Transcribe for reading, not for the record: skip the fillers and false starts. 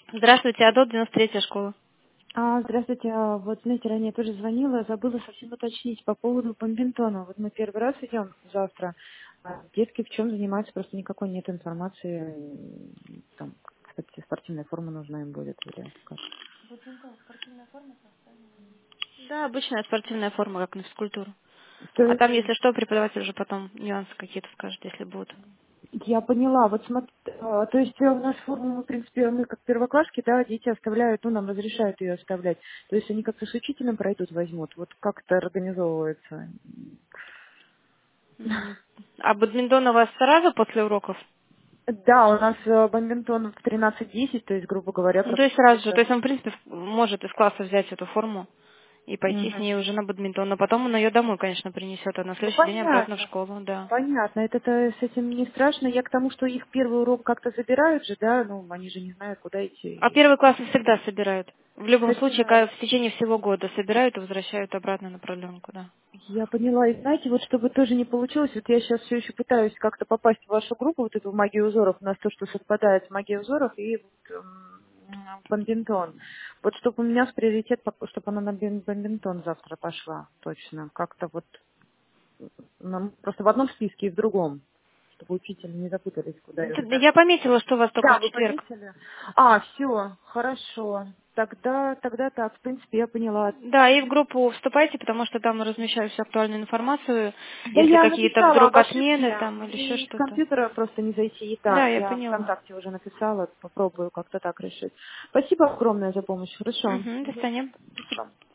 Здравствуйте, АДО, 93-я школа. Здравствуйте. Вот, знаете, ранее тоже звонила, забыла совсем уточнить по поводу бадминтона. Вот мы первый раз идем завтра. Детки в чем занимаются, просто никакой нет информации. Там, кстати, спортивная форма нужна им будет или как? Да, обычная спортивная форма, как на физкультуру. То А там, есть, если что, преподаватель уже потом нюансы какие-то скажет, если будут. я поняла. Вот то есть у нас форму, мы, в принципе, мы как первоклассники, да, дети оставляют, ну, нам разрешают ее оставлять. То есть они как-то с учителем пройдут, возьмут. Вот как это организовывается? М. А бадминтон у вас сразу после уроков? Да, у нас бадминтон в 13:10, то есть, грубо говоря, Ну, то есть сразу же. То практически. есть он, в принципе, может из класса взять эту форму и пойти с Мгм. ней уже на бадминтон. Но потом он ее домой, конечно, принесет, а на Ну, следующий день обратно в понятно. школу, да. Понятно. Это-то с этим не страшно. Я к тому, что их первый урок как-то забирают же, да, ну, они же не знают, куда А идти. первый класс всегда собирают. В любом случае, Собирают. в течение всего года собирают и возвращают обратно на продленку, да. Я поняла. И знаете, вот чтобы тоже не получилось, вот я сейчас все еще пытаюсь как-то попасть в вашу группу, вот эту магию узоров, у нас то, что совпадает с магией узоров и вот, бадминтон. Вот чтобы у меня в приоритет, чтобы она на бадминтон завтра пошла, точно. Как-то вот просто в одном списке и в другом, чтобы учитель не запутались, куда ее Да, ставить. я пометила, что у вас только Да, в вы четверг. пометили? Все, хорошо. Тогда так, в принципе, я поняла. Да, и в группу вступайте, потому что там размещаю всю актуальную информацию, Да если я какие-то написала вдруг об отмены ошибке. там или еще Мне из что-то. компьютера просто не зайти. И Да, да, я я поняла. ВКонтакте уже написала, попробую как-то так решить. Спасибо огромное за помощь. Хорошо. Угу, до Мгм. свидания. Спасибо.